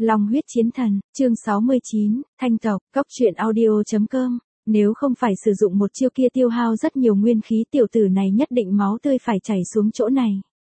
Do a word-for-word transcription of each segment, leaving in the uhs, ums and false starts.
Long huyết chiến thần, chương sáu mươi chín, thanh tộc, cốc truyện audio chấm com. Nếu không phải sử dụng một chiêu kia tiêu hao rất nhiều nguyên khí, tiểu tử này nhất định máu tươi phải chảy xuống chỗ này.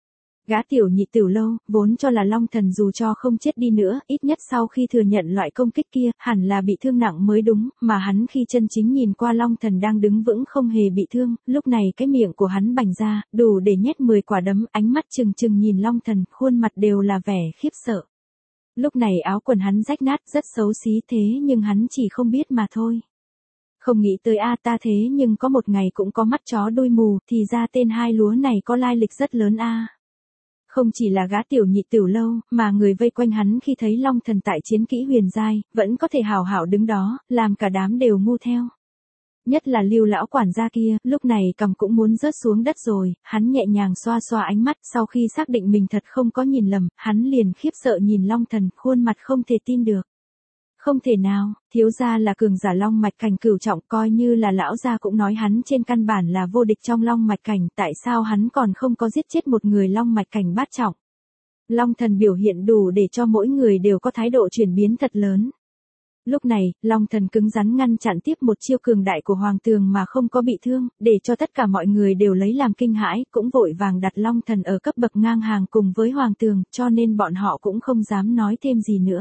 Gã tiểu nhị Tiểu Lâu, vốn cho là Long Thần dù cho không chết đi nữa, ít nhất sau khi thừa nhận loại công kích kia, hẳn là bị thương nặng mới đúng, mà hắn khi chân chính nhìn qua Long Thần đang đứng vững không hề bị thương, lúc này cái miệng của hắn bành ra, đủ để nhét mười quả đấm, ánh mắt trừng trừng nhìn Long Thần, khuôn mặt đều là vẻ khiếp sợ. Lúc này áo quần hắn rách nát, rất xấu xí thế nhưng hắn chỉ không biết mà thôi. Không nghĩ tới a ta thế nhưng có một ngày cũng có mắt chó đuôi mù, thì ra tên hai lúa này có lai lịch rất lớn a. Không chỉ là gã tiểu nhị Tiểu Lâu, mà người vây quanh hắn khi thấy Long Thần tại chiến kỹ huyền giai, vẫn có thể hào hảo đứng đó, làm cả đám đều ngu theo. Nhất là Lưu lão quản gia kia, lúc này cằm cũng muốn rớt xuống đất rồi, hắn nhẹ nhàng xoa xoa ánh mắt, sau khi xác định mình thật không có nhìn lầm, hắn liền khiếp sợ nhìn Long Thần, khuôn mặt không thể tin được. Không thể nào, thiếu gia là cường giả long mạch cảnh cửu trọng, coi như là lão gia cũng nói hắn trên căn bản là vô địch trong long mạch cảnh, tại sao hắn còn không có giết chết một người long mạch cảnh bát trọng. Long Thần biểu hiện đủ để cho mỗi người đều có thái độ chuyển biến thật lớn. Lúc này, Long Thần cứng rắn ngăn chặn tiếp một chiêu cường đại của Hoàng Tường mà không có bị thương, để cho tất cả mọi người đều lấy làm kinh hãi, cũng vội vàng đặt Long Thần ở cấp bậc ngang hàng cùng với Hoàng Tường, cho nên bọn họ cũng không dám nói thêm gì nữa.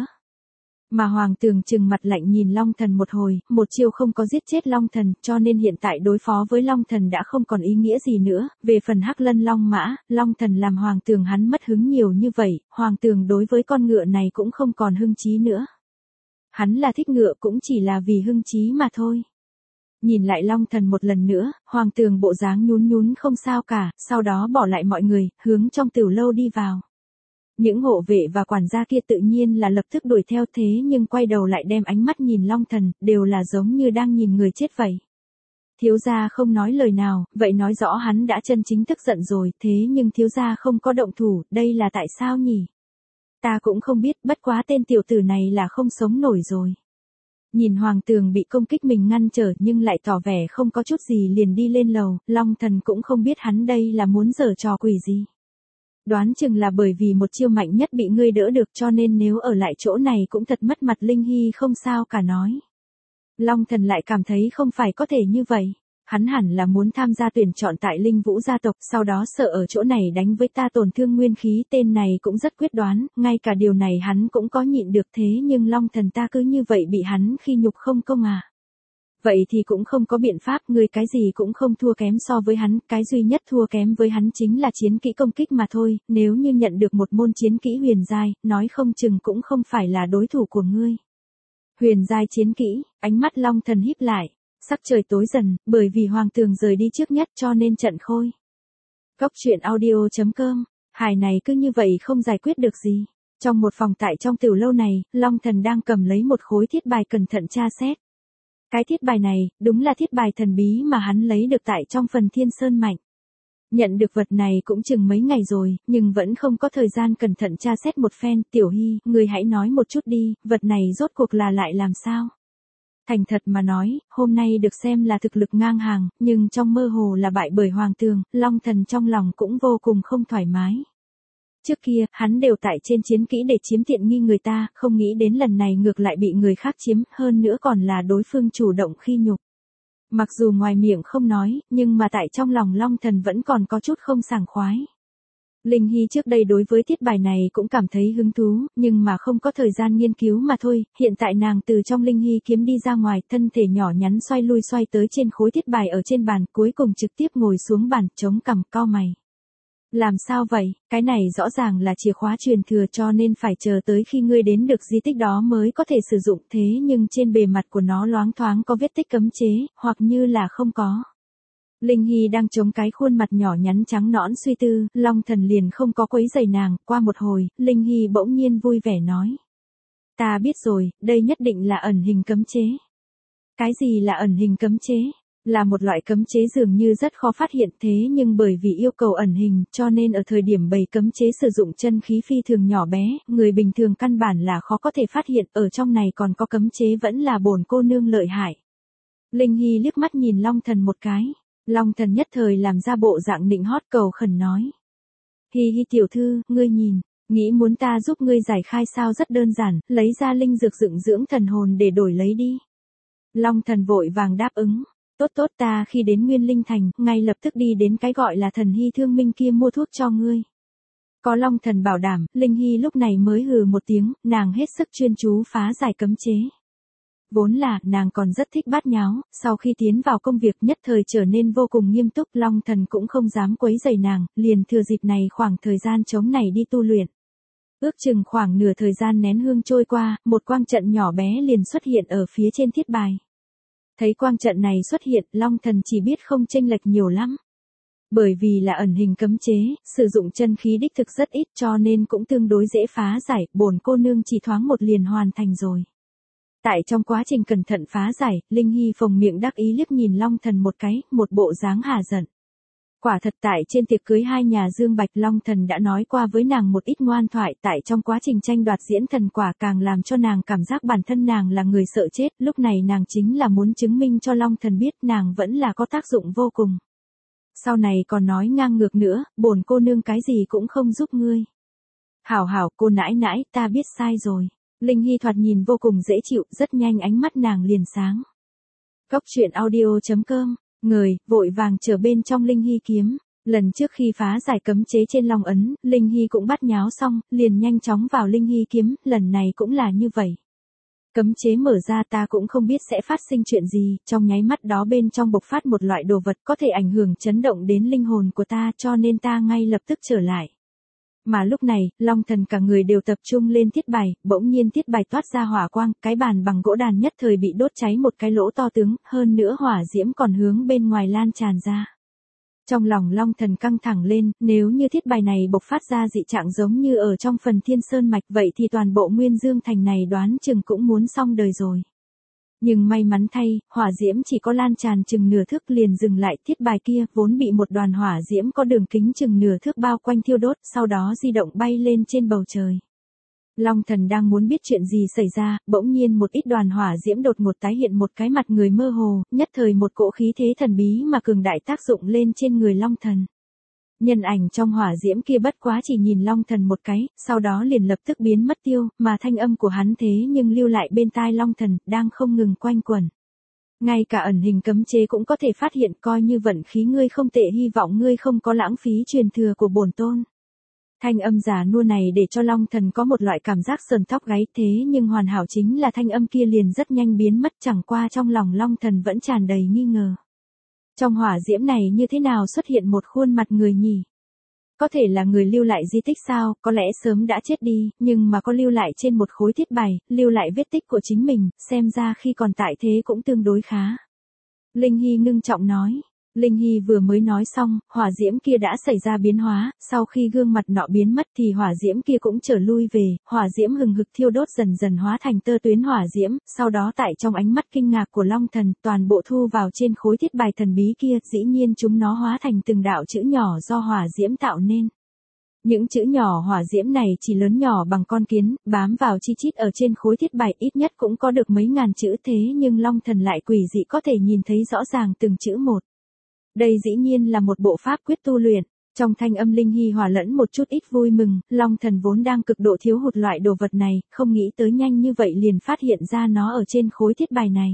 Mà Hoàng Tường trừng mặt lạnh nhìn Long Thần một hồi, một chiêu không có giết chết Long Thần, cho nên hiện tại đối phó với Long Thần đã không còn ý nghĩa gì nữa. Về phần Hắc Lân Long Mã, Long Thần làm Hoàng Tường hắn mất hứng nhiều như vậy, Hoàng Tường đối với con ngựa này cũng không còn hưng chí nữa. Hắn là thích ngựa cũng chỉ là vì hưng chí mà thôi. Nhìn lại Long Thần một lần nữa, Hoàng Tường bộ dáng nhún nhún không sao cả, sau đó bỏ lại mọi người, hướng trong Tiểu Lâu đi vào. Những hộ vệ và quản gia kia tự nhiên là lập tức đuổi theo, thế nhưng quay đầu lại đem ánh mắt nhìn Long Thần, đều là giống như đang nhìn người chết vậy. Thiếu gia không nói lời nào, vậy nói rõ hắn đã chân chính tức giận rồi, thế nhưng thiếu gia không có động thủ, đây là tại sao nhỉ? Ta cũng không biết, bất quá tên tiểu tử này là không sống nổi rồi. Nhìn Hoàng Tường bị công kích mình ngăn trở nhưng lại tỏ vẻ không có chút gì liền đi lên lầu, Long Thần cũng không biết hắn đây là muốn giở trò quỷ gì. Đoán chừng là bởi vì một chiêu mạnh nhất bị ngươi đỡ được, cho nên nếu ở lại chỗ này cũng thật mất mặt. Linh Hy không sao cả nói. Long Thần lại cảm thấy không phải có thể như vậy. Hắn hẳn là muốn tham gia tuyển chọn tại Linh Vũ gia tộc, sau đó sợ ở chỗ này đánh với ta tổn thương nguyên khí, tên này cũng rất quyết đoán, ngay cả điều này hắn cũng có nhịn được, thế nhưng Long Thần ta cứ như vậy bị hắn khi nhục không công à. Vậy thì cũng không có biện pháp, ngươi cái gì cũng không thua kém so với hắn, cái duy nhất thua kém với hắn chính là chiến kỹ công kích mà thôi, nếu như nhận được một môn chiến kỹ huyền giai, nói không chừng cũng không phải là đối thủ của ngươi. Huyền giai chiến kỹ, ánh mắt Long Thần híp lại, sắc trời tối dần, bởi vì Hoàng Tường rời đi trước nhất cho nên trận khôi. Cốc truyện audio chấm com, hài này cứ như vậy không giải quyết được gì. Trong một phòng tại trong Tiểu Lâu này, Long Thần đang cầm lấy một khối thiết bài cẩn thận tra xét. Cái thiết bài này, đúng là thiết bài thần bí mà hắn lấy được tại trong phần Thiên Sơn Mạnh. Nhận được vật này cũng chừng mấy ngày rồi, nhưng vẫn không có thời gian cẩn thận tra xét một phen. Tiểu Hy, người hãy nói một chút đi, vật này rốt cuộc là lại làm sao? Thành thật mà nói, hôm nay được xem là thực lực ngang hàng, nhưng trong mơ hồ là bại bởi Hoàng Tường, Long Thần trong lòng cũng vô cùng không thoải mái. Trước kia, hắn đều tại trên chiến kỹ để chiếm tiện nghi người ta, không nghĩ đến lần này ngược lại bị người khác chiếm, hơn nữa còn là đối phương chủ động khi nhục. Mặc dù ngoài miệng không nói, nhưng mà tại trong lòng Long Thần vẫn còn có chút không sảng khoái. Linh Hy trước đây đối với thiết bài này cũng cảm thấy hứng thú, nhưng mà không có thời gian nghiên cứu mà thôi, hiện tại nàng từ trong Linh Hy kiếm đi ra ngoài, thân thể nhỏ nhắn xoay lui xoay tới trên khối thiết bài ở trên bàn, cuối cùng trực tiếp ngồi xuống bàn, chống cằm, cau mày. Làm sao vậy, cái này rõ ràng là chìa khóa truyền thừa cho nên phải chờ tới khi ngươi đến được di tích đó mới có thể sử dụng, thế nhưng trên bề mặt của nó loáng thoáng có vết tích cấm chế, hoặc như là không có. Linh Hy đang chống cái khuôn mặt nhỏ nhắn trắng nõn suy tư, Long Thần liền không có quấy rầy nàng, qua một hồi, Linh Hy bỗng nhiên vui vẻ nói. Ta biết rồi, đây nhất định là ẩn hình cấm chế. Cái gì là ẩn hình cấm chế? Là một loại cấm chế dường như rất khó phát hiện, thế nhưng bởi vì yêu cầu ẩn hình, cho nên ở thời điểm bày cấm chế sử dụng chân khí phi thường nhỏ bé, người bình thường căn bản là khó có thể phát hiện, ở trong này còn có cấm chế vẫn là bổn cô nương lợi hại. Linh Hy liếc mắt nhìn Long Thần một cái, Long Thần nhất thời làm ra bộ dạng nịnh hót cầu khẩn nói. Hi hi tiểu thư, ngươi nhìn, Nghĩ muốn ta giúp ngươi giải khai sao rất đơn giản, lấy ra linh dược dựng dưỡng thần hồn để đổi lấy đi. Long thần vội vàng đáp ứng. Tốt tốt, ta khi đến Nguyên Linh Thành, ngay lập tức đi đến cái gọi là thần hy thương minh kia mua thuốc cho ngươi. Có Long thần bảo đảm, Linh Hy lúc này mới hừ một tiếng, nàng hết sức chuyên chú phá giải cấm chế. Vốn là, nàng còn rất thích bát nháo, sau khi tiến vào công việc nhất thời trở nên vô cùng nghiêm túc, Long thần cũng không dám quấy rầy nàng, liền thừa dịp này khoảng thời gian trống này đi tu luyện. Ước chừng khoảng nửa thời gian nén hương trôi qua, một quang trận nhỏ bé liền xuất hiện ở phía trên thiết bài. Thấy quang trận này xuất hiện, Long thần chỉ biết không chênh lệch nhiều lắm. Bởi vì là ẩn hình cấm chế, sử dụng chân khí đích thực rất ít cho nên cũng tương đối dễ phá giải, bổn cô nương chỉ thoáng một liền hoàn thành rồi. Tại trong quá trình cẩn thận phá giải, Linh Hy phồng miệng đắc ý liếc nhìn Long thần một cái, một bộ dáng hà giận. Quả thật tại trên tiệc cưới hai nhà Dương Bạch, Long thần đã nói qua với nàng một ít ngoan thoại, tại trong quá trình tranh đoạt diễn thần quả càng làm cho nàng cảm giác bản thân nàng là người sợ chết, lúc này nàng chính là muốn chứng minh cho Long thần biết nàng vẫn là có tác dụng vô cùng. Sau này còn nói ngang ngược nữa, bổn cô nương cái gì cũng không giúp ngươi. Hảo hảo, cô nãi nãi, ta biết sai rồi. Linh Hy thoạt nhìn vô cùng dễ chịu, rất nhanh ánh mắt nàng liền sáng. Cốc truyện audio chấm com, người, vội vàng trở bên trong Linh Hy kiếm. Lần trước khi phá giải cấm chế trên Long ấn, Linh Hy cũng bắt nháo xong, liền nhanh chóng vào Linh Hy kiếm, lần này cũng là như vậy. Cấm chế mở ra ta cũng không biết sẽ phát sinh chuyện gì, trong nháy mắt đó bên trong bộc phát một loại đồ vật có thể ảnh hưởng chấn động đến linh hồn của ta cho nên ta ngay lập tức trở lại. Mà lúc này, Long thần cả người đều tập trung lên thiết bài, bỗng nhiên thiết bài toát ra hỏa quang, cái bàn bằng gỗ đàn nhất thời bị đốt cháy một cái lỗ to tướng, hơn nữa hỏa diễm còn hướng bên ngoài lan tràn ra. Trong lòng Long thần căng thẳng lên, nếu như thiết bài này bộc phát ra dị trạng giống như ở trong phần Thiên Sơn Mạch vậy thì toàn bộ Nguyên Dương Thành này đoán chừng cũng muốn xong đời rồi. Nhưng may mắn thay, hỏa diễm chỉ có lan tràn chừng nửa thước liền dừng lại, thiết bài kia vốn bị một đoàn hỏa diễm có đường kính chừng nửa thước bao quanh thiêu đốt, sau đó di động bay lên trên bầu trời. Long thần đang muốn biết chuyện gì xảy ra, bỗng nhiên một ít đoàn hỏa diễm đột ngột tái hiện một cái mặt người mơ hồ, nhất thời một cỗ khí thế thần bí mà cường đại tác dụng lên trên người Long thần. Nhân ảnh trong hỏa diễm kia bất quá chỉ nhìn Long thần một cái, sau đó liền lập tức biến mất tiêu, mà thanh âm của hắn thế nhưng lưu lại bên tai Long thần, đang không ngừng quanh quẩn. Ngay cả ẩn hình cấm chế cũng có thể phát hiện, coi như vận khí ngươi không tệ, hy vọng ngươi không có lãng phí truyền thừa của bổn tôn. Thanh âm giả nua này để cho Long thần có một loại cảm giác sờn tóc gáy, thế nhưng hoàn hảo chính là thanh âm kia liền rất nhanh biến mất, chẳng qua trong lòng Long thần vẫn tràn đầy nghi ngờ. Trong hỏa diễm này như thế nào xuất hiện một khuôn mặt người nhỉ? Có thể là người lưu lại di tích sao, có lẽ sớm đã chết đi, nhưng mà có lưu lại trên một khối thiết bài, lưu lại vết tích của chính mình, xem ra khi còn tại thế cũng tương đối khá. Linh Hy ngưng trọng nói. Linh Hy vừa mới nói xong, hỏa diễm kia đã xảy ra biến hóa, sau khi gương mặt nọ biến mất thì hỏa diễm kia cũng trở lui về, hỏa diễm hừng hực thiêu đốt dần dần hóa thành tơ tuyến hỏa diễm, sau đó tại trong ánh mắt kinh ngạc của Long thần, toàn bộ thu vào trên khối thiết bài thần bí kia, dĩ nhiên chúng nó hóa thành từng đạo chữ nhỏ do hỏa diễm tạo nên. Những chữ nhỏ hỏa diễm này chỉ lớn nhỏ bằng con kiến, bám vào chi chít ở trên khối thiết bài, ít nhất cũng có được mấy ngàn chữ, thế nhưng Long thần lại quỷ dị có thể nhìn thấy rõ ràng từng chữ một. Đây dĩ nhiên là một bộ pháp quyết tu luyện. Trong thanh âm Linh Hy hòa lẫn một chút ít vui mừng, Long thần vốn đang cực độ thiếu hụt loại đồ vật này, không nghĩ tới nhanh như vậy liền phát hiện ra nó ở trên khối thiết bài này.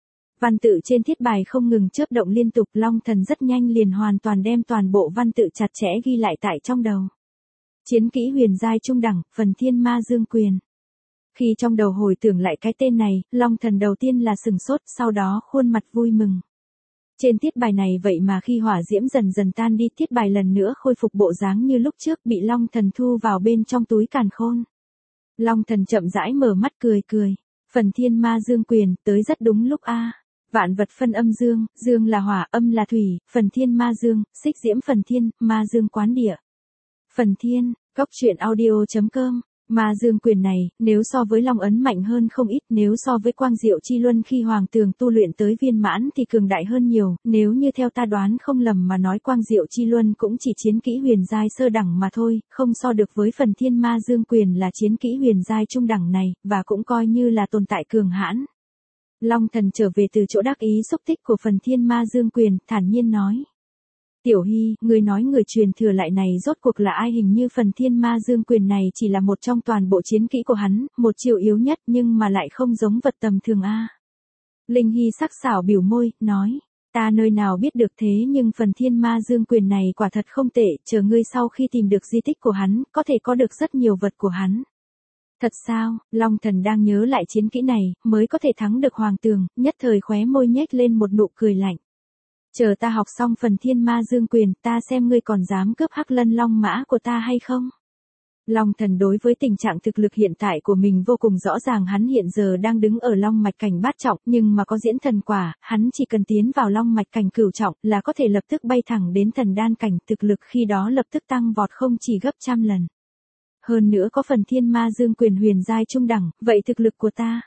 Văn tự trên thiết bài không ngừng chớp động liên tục, Long thần rất nhanh liền hoàn toàn đem toàn bộ văn tự chặt chẽ ghi lại tại trong đầu. Chiến kỹ huyền giai trung đẳng, phần Thiên Ma Dương Quyền. Khi trong đầu hồi tưởng lại cái tên này, Long thần đầu tiên là sừng sốt, sau đó khuôn mặt vui mừng. Trên thiết bài này vậy mà khi hỏa diễm dần dần tan đi, thiết bài lần nữa khôi phục bộ dáng như lúc trước, bị Long thần thu vào bên trong túi càn khôn. Long thần chậm rãi mở mắt cười cười. Phần Thiên Ma Dương Quyền, tới rất đúng lúc a. Vạn vật phân âm dương, dương là hỏa, âm là thủy, phần Thiên Ma Dương, xích diễm phần thiên, ma dương quán địa. Phần Thiên, cốc truyện audio chấm com. Ma Dương Quyền này, nếu so với Long ấn mạnh hơn không ít, nếu so với Quang Diệu Chi Luân khi Hoàng Tường tu luyện tới viên mãn thì cường đại hơn nhiều, nếu như theo ta đoán không lầm mà nói Quang Diệu Chi Luân cũng chỉ chiến kỹ huyền giai sơ đẳng mà thôi, không so được với phần Thiên Ma Dương Quyền là chiến kỹ huyền giai trung đẳng này, và cũng coi như là tồn tại cường hãn. Long thần trở về từ chỗ đắc ý xúc tích của phần Thiên Ma Dương Quyền, thản nhiên nói. Tiểu Hy, người nói người truyền thừa lại này rốt cuộc là ai? Hình như phần thiên ma dương quyền này chỉ là một trong toàn bộ chiến kỹ của hắn, một chiêu yếu nhất nhưng mà lại không giống vật tầm thường a. Linh Hy sắc sảo biểu môi, nói, ta nơi nào biết được thế nhưng phần thiên ma dương quyền này quả thật không tệ, chờ ngươi sau khi tìm được di tích của hắn, có thể có được rất nhiều vật của hắn. Thật sao? Long Thần đang nhớ lại chiến kỹ này, mới có thể thắng được Hoàng Tường, nhất thời khóe môi nhếch lên một nụ cười lạnh. Chờ ta học xong phần thiên ma dương quyền, ta xem ngươi còn dám cướp hắc lân long mã của ta hay không? Long Thần đối với tình trạng thực lực hiện tại của mình vô cùng rõ ràng, hắn hiện giờ đang đứng ở long mạch cảnh bát trọng, nhưng mà có diễn thần quả, hắn chỉ cần tiến vào long mạch cảnh cửu trọng là có thể lập tức bay thẳng đến thần đan cảnh, thực lực khi đó lập tức tăng vọt không chỉ gấp trăm lần. Hơn nữa có phần thiên ma dương quyền huyền giai trung đẳng, vậy thực lực của ta.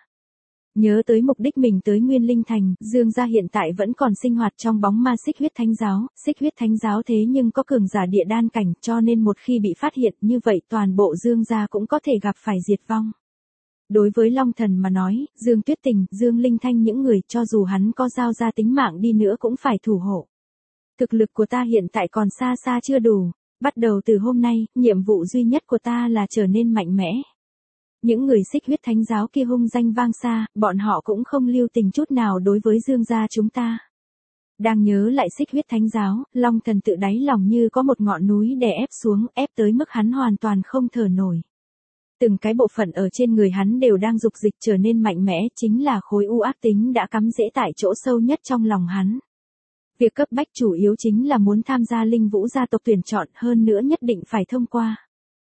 Nhớ tới mục đích mình tới Nguyên Linh Thành, Dương gia hiện tại vẫn còn sinh hoạt trong bóng ma Xích Huyết Thánh Giáo, Xích Huyết Thánh Giáo thế nhưng có cường giả địa đan cảnh, cho nên một khi bị phát hiện như vậy toàn bộ Dương gia cũng có thể gặp phải diệt vong. Đối với Long Thần mà nói, Dương Tuyết Tình, Dương Linh Thanh những người cho dù hắn có giao ra tính mạng đi nữa cũng phải thủ hộ. Thực lực của ta hiện tại còn xa xa chưa đủ, bắt đầu từ hôm nay, nhiệm vụ duy nhất của ta là trở nên mạnh mẽ. Những người Xích Huyết Thánh Giáo kia hung danh vang xa, bọn họ cũng không lưu tình chút nào đối với Dương gia chúng ta. Đang nhớ lại Xích Huyết Thánh Giáo, Long Thần tự đáy lòng như có một ngọn núi đè ép xuống, ép tới mức hắn hoàn toàn không thở nổi. Từng cái bộ phận ở trên người hắn đều đang dục dịch trở nên mạnh mẽ, chính là khối u ác tính đã cắm rễ tại chỗ sâu nhất trong lòng hắn. Việc cấp bách chủ yếu chính là muốn tham gia Linh Vũ gia tộc tuyển chọn, hơn nữa nhất định phải thông qua.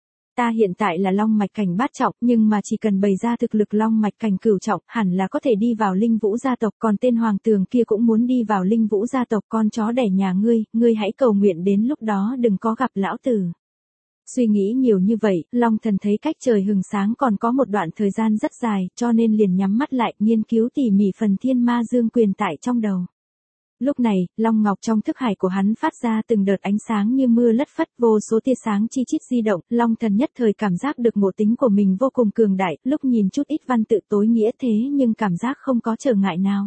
Ta hiện tại là long mạch cảnh bát trọng, nhưng mà chỉ cần bày ra thực lực long mạch cảnh cửu trọng, hẳn là có thể đi vào Linh Vũ gia tộc, còn tên Hoàng Tường kia cũng muốn đi vào Linh Vũ gia tộc, con chó đẻ nhà ngươi, ngươi hãy cầu nguyện đến lúc đó đừng có gặp lão tử. Suy nghĩ nhiều như vậy, Long Thần thấy cách trời hừng sáng còn có một đoạn thời gian rất dài, cho nên liền nhắm mắt lại, nghiên cứu tỉ mỉ phần thiên ma dương quyền tại trong đầu. Lúc này, Long Ngọc trong thức hải của hắn phát ra từng đợt ánh sáng như mưa lất phất, vô số tia sáng chi chít di động, Long Thần nhất thời cảm giác được ngộ tính của mình vô cùng cường đại, lúc nhìn chút ít văn tự tối nghĩa thế nhưng cảm giác không có trở ngại nào.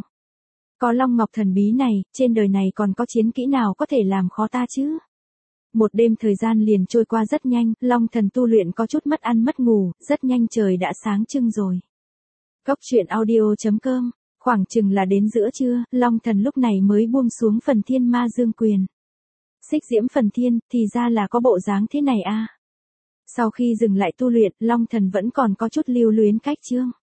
Có Long Ngọc thần bí này, trên đời này còn có chiến kỹ nào có thể làm khó ta chứ? Một đêm thời gian liền trôi qua rất nhanh, Long Thần tu luyện có chút mất ăn mất ngủ, rất nhanh trời đã sáng trưng rồi. Góc truyện audio chấm com. Khoảng chừng là đến giữa trưa, Long Thần lúc này mới buông xuống phần thiên ma dương quyền. Xích diễm phần thiên, thì ra là có bộ dáng thế này a. Sau khi dừng lại tu luyện, Long Thần vẫn còn có chút lưu luyến cách chương.